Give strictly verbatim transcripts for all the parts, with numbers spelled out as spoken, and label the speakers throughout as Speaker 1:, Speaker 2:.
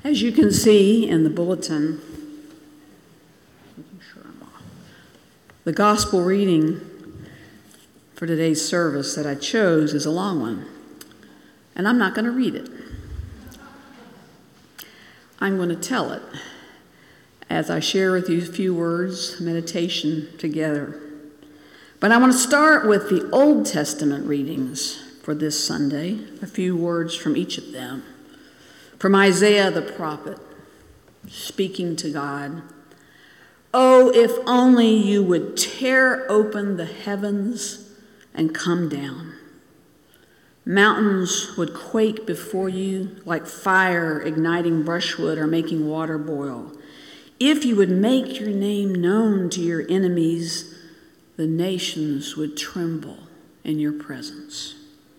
Speaker 1: As you can see in the bulletin, the gospel reading for today's service that I chose is a long one, and I'm not going to read it. I'm going to tell it as I share with you a few words, meditation together. But I want to start with the Old Testament readings for this Sunday, a few words from each of them. From Isaiah the prophet, speaking to God, "Oh, if only you would tear open the heavens and come down. Mountains would quake before you like fire igniting brushwood or making water boil. If you would make your name known to your enemies, the nations would tremble in your presence."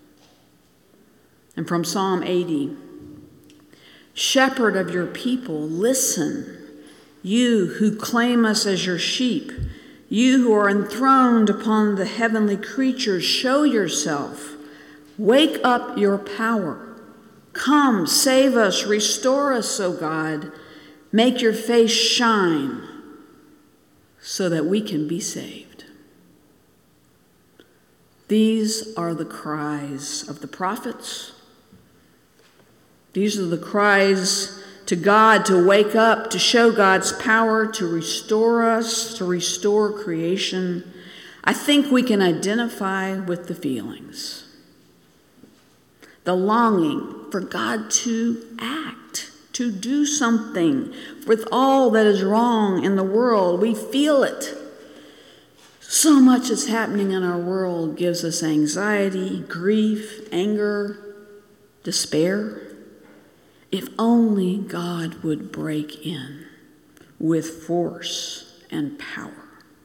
Speaker 1: And from Psalm eighty, "Shepherd of your people, listen, you who claim us as your sheep, you who are enthroned upon the heavenly creatures, show yourself. Wake up your power. Come, save us, restore us, O God. Make your face shine so that we can be saved." These are the cries of the prophets. These are the cries to God to wake up, to show God's power, to restore us, to restore creation. I think we can identify with the feelings. The longing for God to act, to do something with all that is wrong in the world. We feel it. So much is happening in our world gives us anxiety, grief, anger, despair. If only God would break in with force and power.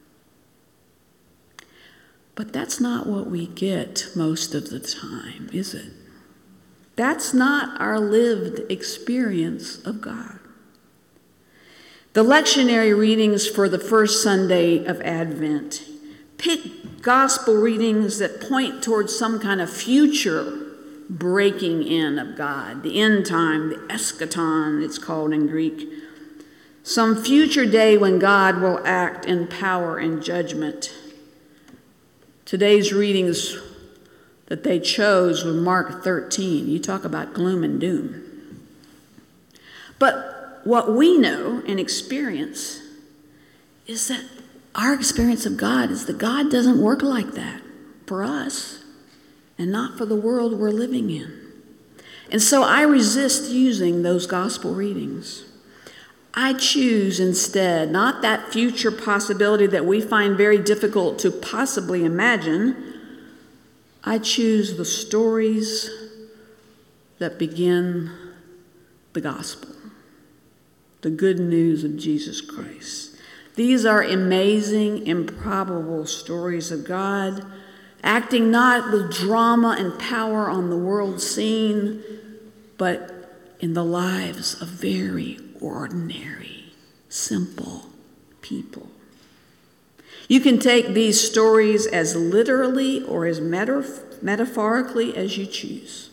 Speaker 1: But that's not what we get most of the time, is it? That's not our lived experience of God. The lectionary readings for the first Sunday of Advent pick gospel readings that point towards some kind of future breaking in of God, the end time, the eschaton, it's called in Greek. Some future day when God will act in power and judgment. Today's readings that they chose were Mark thirteen. You talk about gloom and doom. But what we know and experience is that our experience of God is that God doesn't work like that for us. And not for the world we're living in. And so I resist using those gospel readings. I choose instead not that future possibility that we find very difficult to possibly imagine. I choose the stories that begin the gospel, the good news of Jesus Christ. These are amazing, improbable stories of God, acting not with drama and power on the world scene, but in the lives of very ordinary, simple people. You can take these stories as literally or as metaf- metaphorically as you choose.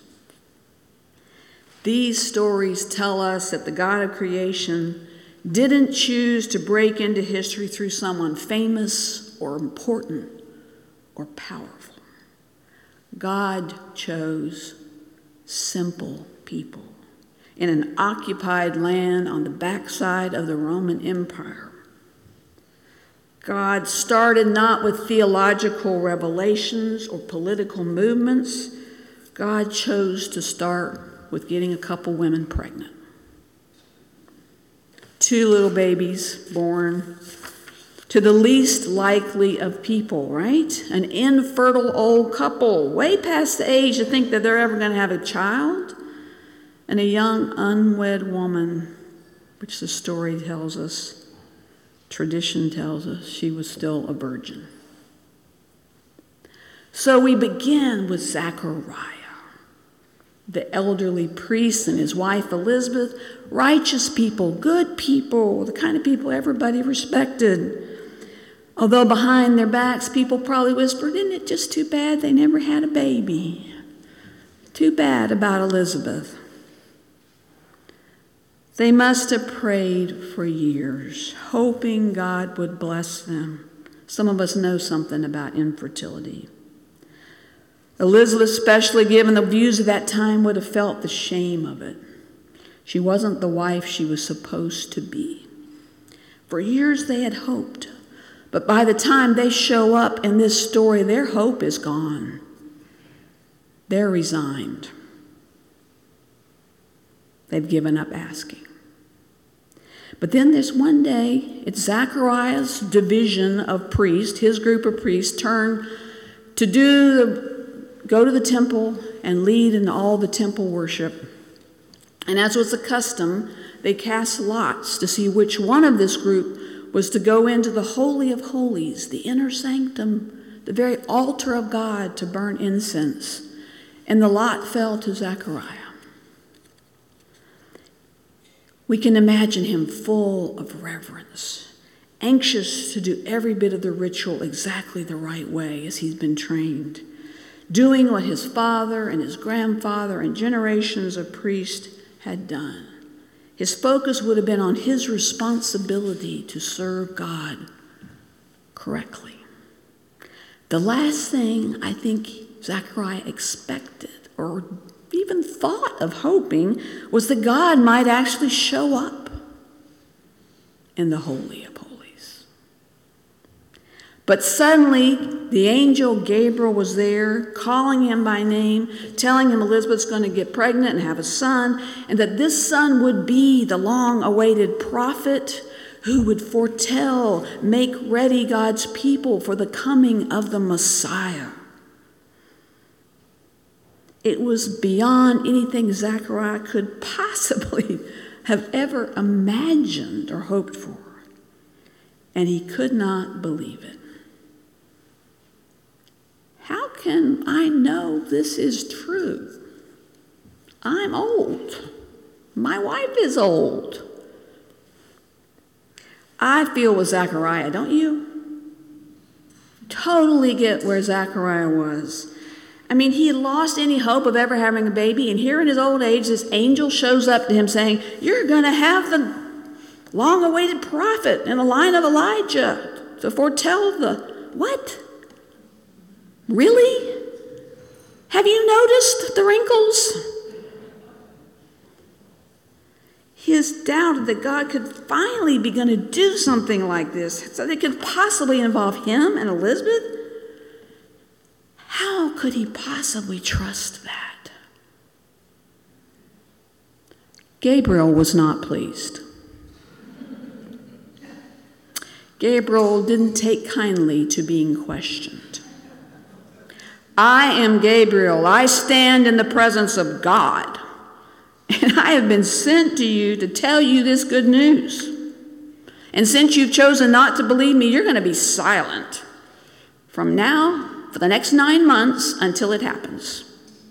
Speaker 1: These stories tell us that the God of creation didn't choose to break into history through someone famous or important or powerful. God chose simple people in an occupied land on the backside of the Roman Empire. God started not with theological revelations or political movements. God chose to start with getting a couple women pregnant. Two little babies born to the least likely of people, right? An infertile old couple, way past the age to think that they're ever going to have a child, and a young unwed woman, which the story tells us, tradition tells us, she was still a virgin. So we begin with Zechariah, the elderly priest and his wife Elizabeth, righteous people, good people, the kind of people everybody respected. Although behind their backs, people probably whispered, "Isn't it just too bad they never had a baby? Too bad about Elizabeth." They must have prayed for years, hoping God would bless them. Some of us know something about infertility. Elizabeth, especially given the views of that time, would have felt the shame of it. She wasn't the wife she was supposed to be. For years they had hoped, but by the time they show up in this story, their hope is gone. They're resigned. They've given up asking. But then there's one day, it's Zechariah's division of priests, his group of priests, turn to do the, go to the temple and lead in all the temple worship. And as was the custom, they cast lots to see which one of this group was to go into the Holy of Holies, the inner sanctum, the very altar of God, to burn incense. And the lot fell to Zechariah. We can imagine him full of reverence, anxious to do every bit of the ritual exactly the right way as he's been trained, doing what his father and his grandfather and generations of priests had done. His focus would have been on his responsibility to serve God correctly. The last thing I think Zechariah expected or even thought of hoping was that God might actually show up in the Holy of Holies. But suddenly, the angel Gabriel was there, calling him by name, telling him Elizabeth's going to get pregnant and have a son, and that this son would be the long-awaited prophet who would foretell, make ready God's people for the coming of the Messiah. It was beyond anything Zechariah could possibly have ever imagined or hoped for, and he could not believe it. How can I know this is true? I'm old. My wife is old. I feel with Zechariah, don't you? Totally get where Zechariah was. I mean, he had lost any hope of ever having a baby, and here in his old age, this angel shows up to him saying, you're going to have the long-awaited prophet in the line of Elijah to foretell the, what? Really? Have you noticed the wrinkles? He has doubted that God could finally be going to do something like this, so that it could possibly involve him and Elizabeth. How could he possibly trust that? Gabriel was not pleased. Gabriel didn't take kindly to being questioned. I am Gabriel. I stand in the presence of God, and I have been sent to you to tell you this good news. And since you've chosen not to believe me, you're going to be silent from now for the next nine months until it happens.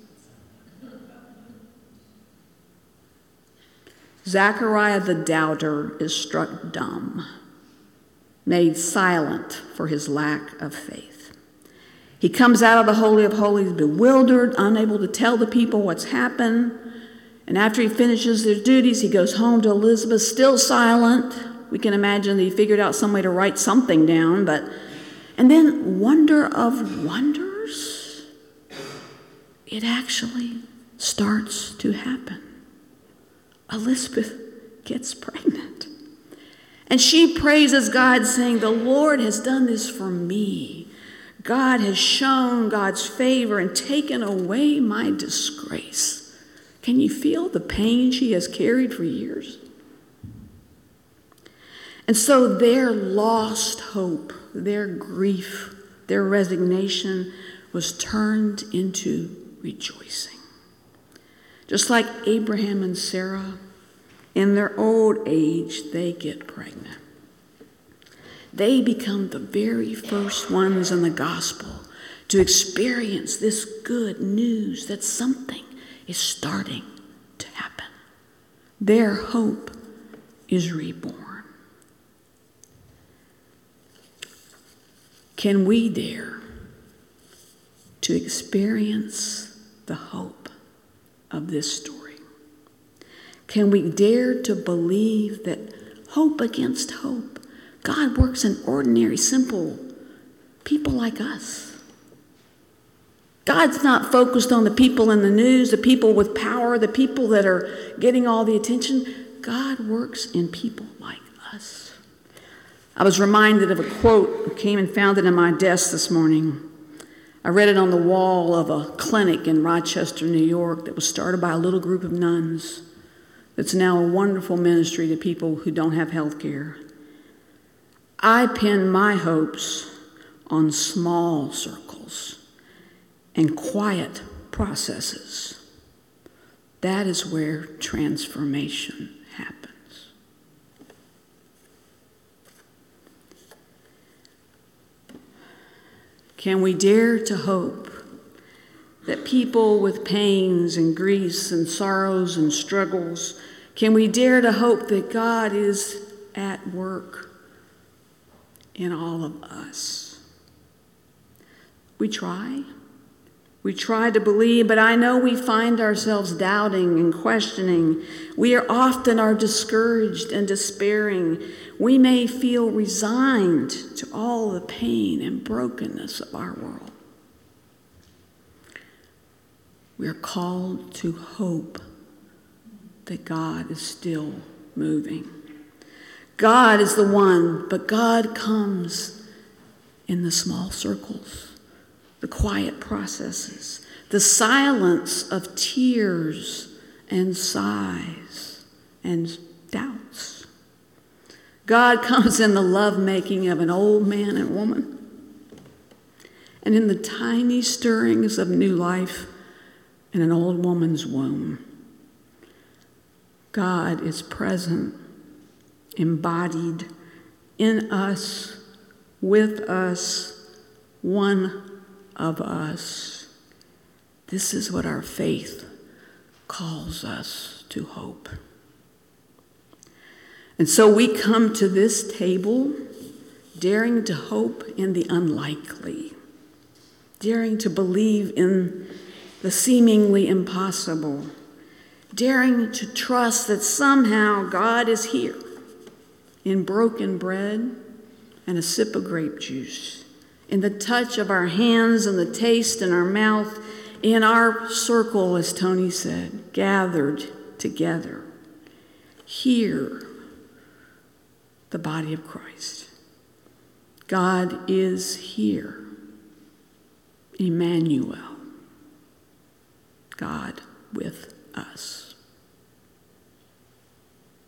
Speaker 1: Zechariah the doubter is struck dumb, made silent for his lack of faith. He comes out of the Holy of Holies bewildered, unable to tell the people what's happened. And after he finishes their duties, he goes home to Elizabeth, still silent. We can imagine that he figured out some way to write something down, but and then, wonder of wonders, it actually starts to happen. Elizabeth gets pregnant. And she praises God, saying, the Lord has done this for me. God has shown God's favor and taken away my disgrace. Can you feel the pain she has carried for years? And so their lost hope, their grief, their resignation was turned into rejoicing. Just like Abraham and Sarah, in their old age, they get pregnant. They become the very first ones in the gospel to experience this good news that something is starting to happen. Their hope is reborn. Can we dare to experience the hope of this story? Can we dare to believe that hope against hope, God works in ordinary, simple people like us? God's not focused on the people in the news, the people with power, the people that are getting all the attention. God works in people like us. I was reminded of a quote that came and found it in my desk this morning. I read it on the wall of a clinic in Rochester, New York, that was started by a little group of nuns. It's now a wonderful ministry to people who don't have health care. I pin my hopes on small circles and quiet processes. That is where transformation happens. Can we dare to hope that people with pains and griefs and sorrows and struggles, can we dare to hope that God is at work in all of us? We try. We try to believe, but I know we find ourselves doubting and questioning. We are often are discouraged and despairing. We may feel resigned to all the pain and brokenness of our world. We are called to hope that God is still moving. God is the one, but God comes in the small circles, the quiet processes, the silence of tears and sighs and doubts. God comes in the lovemaking of an old man and woman, and in the tiny stirrings of new life in an old woman's womb. God is present, embodied in us, with us, one of us. This is what our faith calls us to hope. And so we come to this table daring to hope in the unlikely, daring to believe in the seemingly impossible, daring to trust that somehow God is here in broken bread and a sip of grape juice, in the touch of our hands and the taste in our mouth, in our circle, as Tony said, gathered together. Here, the body of Christ. God is here. Emmanuel. God with us.